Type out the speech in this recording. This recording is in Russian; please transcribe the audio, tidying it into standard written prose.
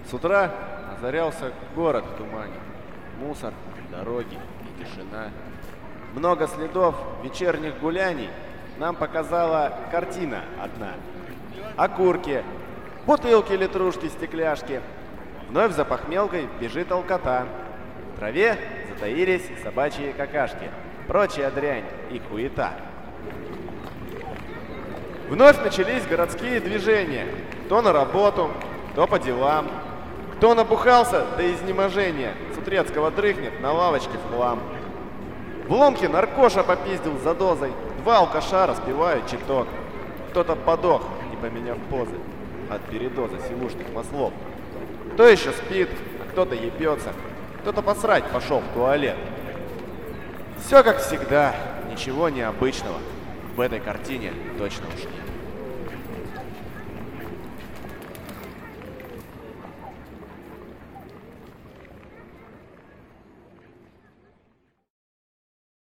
С утра озарялся город в тумане. Мусор, дороги и тишина. Много следов вечерних гуляний нам показала картина одна. Окурки, бутылки, литрушки, стекляшки. Вновь за похмелкой бежит алкота. В траве затаились собачьи какашки. Прочая дрянь и хуета. Вновь начались городские движения. Кто на работу, кто по делам. Кто набухался до изнеможения, с Утрецкого дрыхнет на лавочке в хлам. В ломке наркоша попиздил за дозой. Два алкаша распивают читок. Кто-то подох, не поменяв позы, от передоза сивушных маслов. Кто еще спит, а кто-то ебется. Кто-то посрать пошел в туалет. Все как всегда, ничего необычного в этой картине точно уж нет.